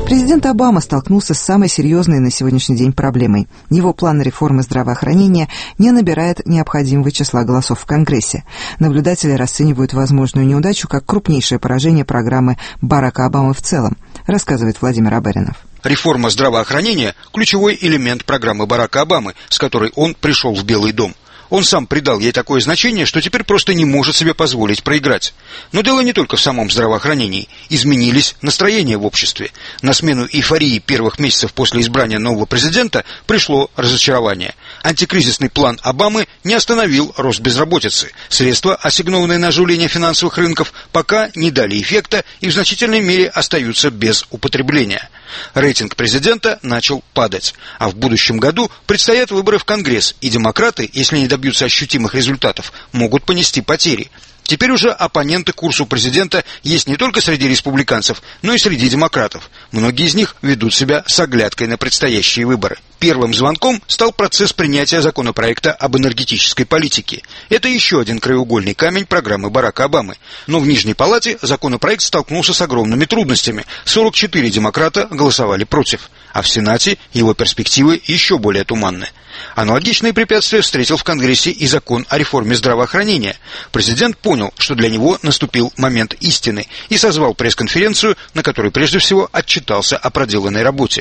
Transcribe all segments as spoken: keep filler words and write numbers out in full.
Президент Обама столкнулся с самой серьезной на сегодняшний день проблемой. Его план реформы здравоохранения не набирает необходимого числа голосов в Конгрессе. Наблюдатели расценивают возможную неудачу как крупнейшее поражение программы Барака Обамы в целом, рассказывает Владимир Абаринов. Реформа здравоохранения – ключевой элемент программы Барака Обамы, с которой он пришел в Белый дом. Он сам придал ей такое значение, что теперь просто не может себе позволить проиграть. Но дело не только в самом здравоохранении. Изменились настроения в обществе. На смену эйфории первых месяцев после избрания нового президента пришло разочарование. Антикризисный план Обамы не остановил рост безработицы. Средства, ассигнованные на оживление финансовых рынков, пока не дали эффекта и в значительной мере остаются без употребления. Рейтинг президента начал падать. А в будущем году предстоят выборы в Конгресс, и демократы, если не добьются ощутимых результатов, могут понести потери. Теперь уже оппоненты курсу президента есть не только среди республиканцев, но и среди демократов. Многие из них ведут себя с оглядкой на предстоящие выборы. Первым звонком стал процесс принятия законопроекта об энергетической политике. Это еще один краеугольный камень программы Барака Обамы. Но в Нижней палате законопроект столкнулся с огромными трудностями. сорок четыре демократа голосовали против. А в Сенате его перспективы еще более туманны. Аналогичные препятствия встретил в Конгрессе и закон о реформе здравоохранения. Президент понял, что для него наступил момент истины, и созвал пресс-конференцию, на которой прежде всего отчитался о проделанной работе.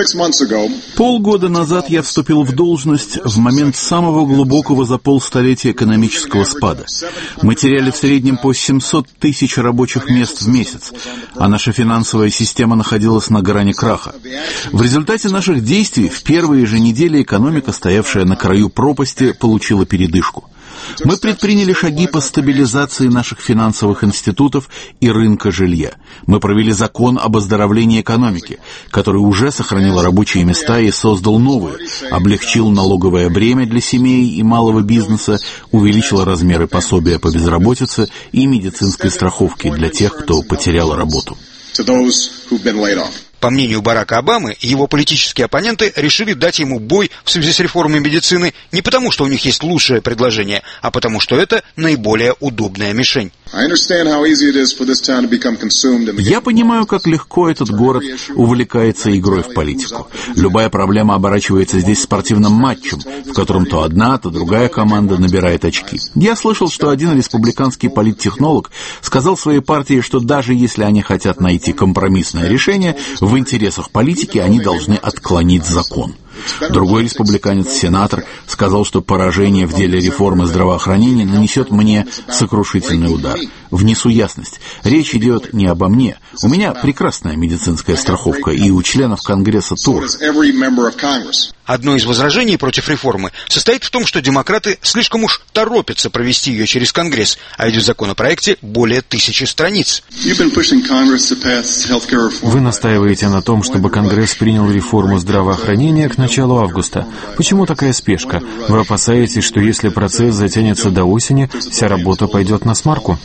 Полгода назад я вступил в должность в момент самого глубокого за полстолетия экономического спада. Мы теряли в среднем по семьсот тысяч рабочих мест в месяц, а наша финансовая система находилась на грани краха. В результате наших действий в первые же недели экономика, стоявшая на краю пропасти, получила передышку. Мы предприняли шаги по стабилизации наших финансовых институтов и рынка жилья. Мы провели закон об оздоровлении экономики, который уже сохранил рабочие места и создал новые, облегчил налоговое бремя для семей и малого бизнеса, увеличил размеры пособия по безработице и медицинской страховки для тех, кто потерял работу. По мнению Барака Обамы, его политические оппоненты решили дать ему бой в связи с реформой медицины не потому, что у них есть лучшее предложение, а потому, что это наиболее удобная мишень. Я понимаю, как легко этот город увлекается игрой в политику. Любая проблема оборачивается здесь спортивным матчем, в котором то одна, то другая команда набирает очки. Я слышал, что один республиканский политтехнолог сказал своей партии, что даже если они хотят найти компромиссное решение, в интересах политики они должны отклонить закон. Другой республиканец-сенатор сказал, что поражение в деле реформы здравоохранения нанесет мне сокрушительный удар. Внесу ясность. Речь идет не обо мне. У меня прекрасная медицинская страховка, и у членов Конгресса тоже. Одно из возражений против реформы состоит в том, что демократы слишком уж торопятся провести ее через Конгресс, а ведь в законопроекте более тысячи страниц. Вы настаиваете на том, чтобы Конгресс принял реформу здравоохранения к началу августа. Почему такая спешка? Вы опасаетесь, что если процесс затянется до осени, вся работа пойдет насмарку?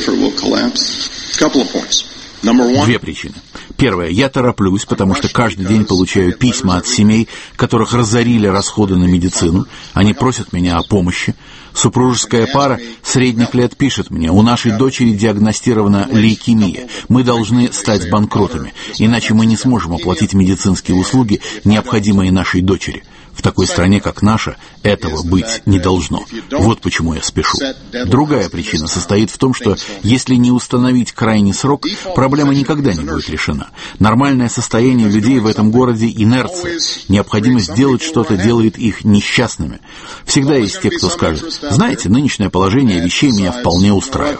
Две причины. Первое. Я тороплюсь, потому что каждый день получаю письма от семей, которых разорили расходы на медицину. Они просят меня о помощи. Супружеская пара средних лет пишет мне: у нашей дочери диагностирована лейкемия. Мы должны стать банкротами, иначе мы не сможем оплатить медицинские услуги, необходимые нашей дочери. В такой стране, как наша, этого быть не должно. Вот почему я спешу. Другая причина состоит в том, что если не установить крайний срок, проблема никогда не будет решена. Нормальное состояние людей в этом городе — инерция. Необходимость делать что-то делает их несчастными. Всегда есть те, кто скажет: знаете, нынешнее положение вещей меня вполне устраивает.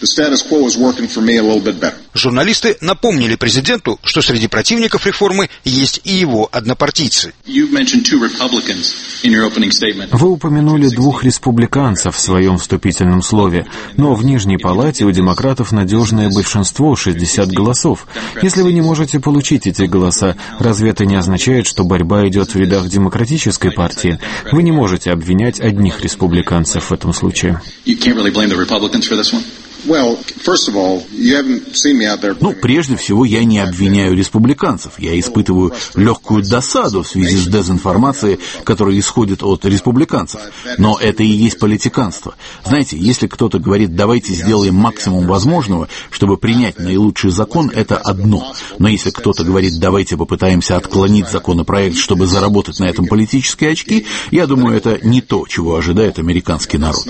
Журналисты напомнили президенту, что среди противников реформы есть и его однопартийцы. Вы упомянули двух республиканцев в своем вступительном слове, но в Нижней палате у демократов надежное большинство — шестьдесят голосов. Если вы не можете получить эти голоса, разве это не означает, что борьба идет в рядах демократической партии? Вы не можете обвинять одних республиканцев в этом случае. Ну, прежде всего, я не обвиняю республиканцев. Я испытываю легкую досаду в связи с дезинформацией, которая исходит от республиканцев. Но это и есть политиканство. Знаете, если кто-то говорит, давайте сделаем максимум возможного, чтобы принять наилучший закон, это одно. Но если кто-то говорит, давайте попытаемся отклонить законопроект, чтобы заработать на этом политические очки, я думаю, это не то, чего ожидает американский народ.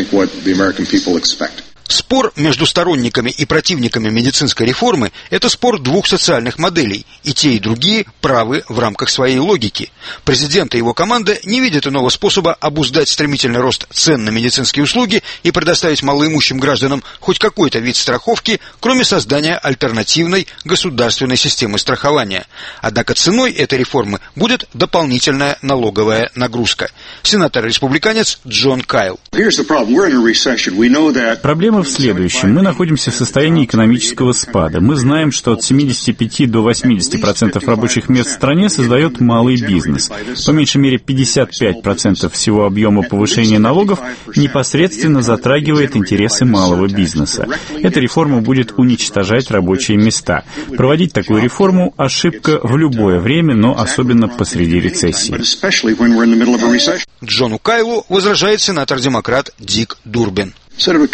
Спор между сторонниками и противниками медицинской реформы – это спор двух социальных моделей, и те, и другие правы в рамках своей логики. Президент и его команда не видят иного способа обуздать стремительный рост цен на медицинские услуги и предоставить малоимущим гражданам хоть какой-то вид страховки, кроме создания альтернативной государственной системы страхования. Однако ценой этой реформы будет дополнительная налоговая нагрузка. Сенатор-республиканец Джон Кайл. Проблема в следующем. Мы находимся в состоянии экономического спада. Мы знаем, что от семидесяти пяти до восьмидесяти процентов рабочих мест в стране создает малый бизнес. По меньшей мере пятьдесят пять процентов всего объема повышения налогов непосредственно затрагивает интересы малого бизнеса. Эта реформа будет уничтожать рабочие места. Проводить такую реформу – ошибка в любое время, но особенно посреди рецессии. Джону Кайлу возражает сенатор-демократ Дик Дурбин. Сенатор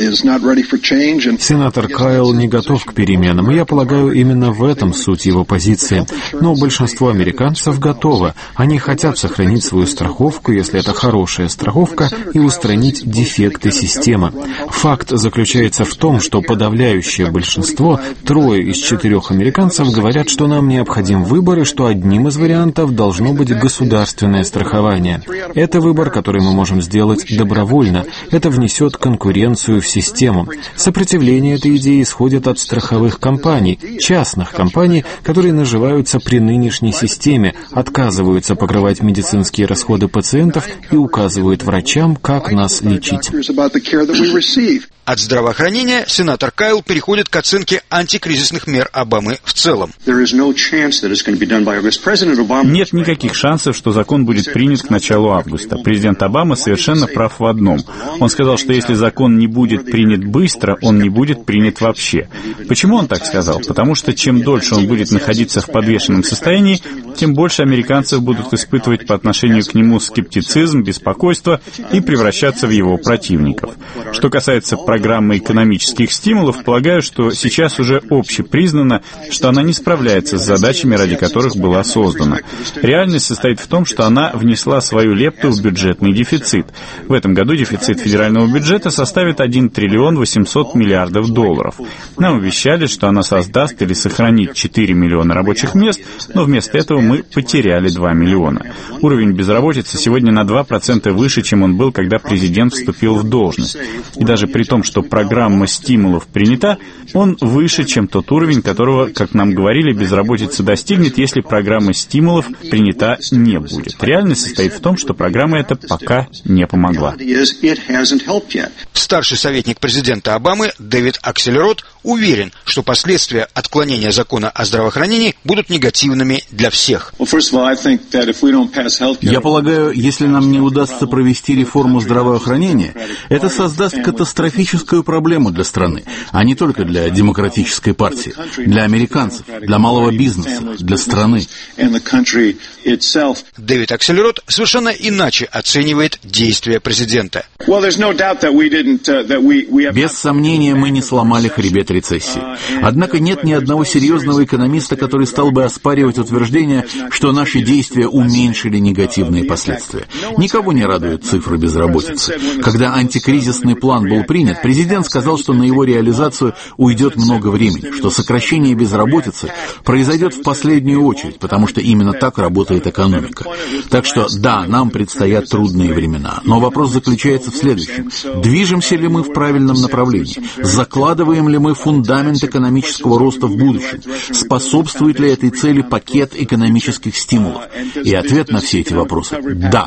Кайл не готов к переменам, и я полагаю, именно в этом суть его позиции. Но большинство американцев готово. Они хотят сохранить свою страховку, если это хорошая страховка, и устранить дефекты системы. Факт заключается в том, что подавляющее большинство, трое из четырех американцев, говорят, что нам необходим выбор, и что одним из вариантов должно быть государственное страхование. Это выбор, который мы можем сделать добровольно. Это внесет конкуренцию в систему. Сопротивление этой идеи исходит от страховых компаний, частных компаний, которые наживаются при нынешней системе, отказываются покрывать медицинские расходы пациентов и указывают врачам, как нас лечить. От здравоохранения сенатор Кайл переходит к оценке антикризисных мер Обамы в целом. Нет никаких шансов, что закон будет принят к началу августа. Президент Обама совершенно прав в одном. Он сказал, что если закон не будет принят быстро, он не будет принят вообще. Почему он так сказал? Потому что чем дольше он будет находиться в подвешенном состоянии, тем больше американцев будут испытывать по отношению к нему скептицизм, беспокойство и превращаться в его противников. Что касается программы экономических стимулов, полагаю, что сейчас уже общепризнано, что она не справляется с задачами, ради которых была создана. Реальность состоит в том, что она внесла свою лепту в бюджетный дефицит. В этом году дефицит федерального бюджета составит один триллион восемьсот миллиардов долларов. Нам обещали, что она создаст или сохранит четыре миллиона рабочих мест, но вместо этого мы потеряли два миллиона. Уровень безработицы сегодня на два процента выше, чем он был, когда президент вступил в должность. И даже при том, что программа стимулов принята, он выше, чем тот уровень, которого, как нам говорили, безработица достигнет, если программа стимулов принята не будет. Реальность состоит в том, что программа эта пока не помогла. Старший советник президента Обамы Дэвид Акселерот уверен, что последствия отклонения закона о здравоохранении будут негативными для всех. Я полагаю, если нам не удастся провести реформу здравоохранения, это создаст катастрофическую проблему для страны, а не только для демократической партии, для американцев, для малого бизнеса, для страны. Дэвид Акселерот совершенно иначе оценивает действия президента. Без сомнения, мы не сломали хребет рецессии. Однако нет ни одного серьезного экономиста, который стал бы оспаривать утверждение, что наши действия уменьшили негативные последствия. Никого не радуют цифры безработицы. Когда антикризисный план был принят, президент сказал, что на его реализацию уйдет много времени, что сокращение безработицы произойдет в последнюю очередь, потому что именно так работает экономика. Так что, да, нам предстоят трудные времена, но вопрос заключается в следующем. Движемся ли мы в правильном направлении? Закладываем ли мы фундамент экономического роста в будущем? Способствует ли этой цели пакет экономических стимулов? И ответ на все эти вопросы – да.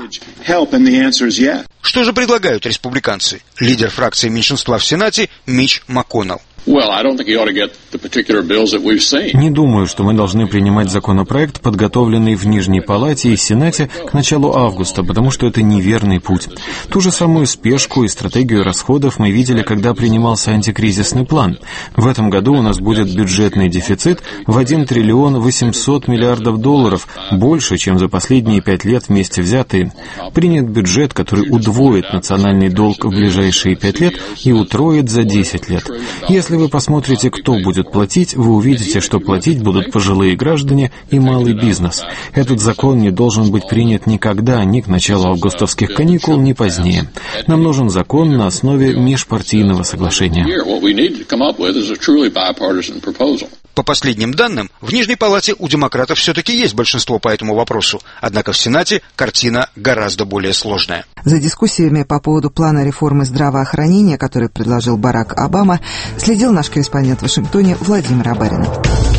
Что же предлагают республиканцы? Лидер фракции меньшинства в Сенате Митч МакКоннелл. Не думаю, что мы должны принимать законопроект, подготовленный в Нижней Палате и Сенате к началу августа, потому что это неверный путь. Ту же самую спешку и стратегию расходов мы видели, когда принимался антикризисный план. В этом году у нас будет бюджетный дефицит в один триллион восемьсот миллиардов долларов, больше, чем за последние пять лет вместе взятые. Принят бюджет, который удвоит национальный долг в ближайшие пять лет и утроит за десять лет. Если вы посмотрите, кто будет платить, вы увидите, что платить будут пожилые граждане и малый бизнес. Этот закон не должен быть принят никогда, ни к началу августовских каникул, ни позднее. Нам нужен закон на основе межпартийного соглашения. По последним данным, в Нижней Палате у демократов все-таки есть большинство по этому вопросу, однако в Сенате картина гораздо более сложная. За дискуссиями по поводу плана реформы здравоохранения, который предложил Барак Обама, следил наш корреспондент в Вашингтоне Владимир Абарин.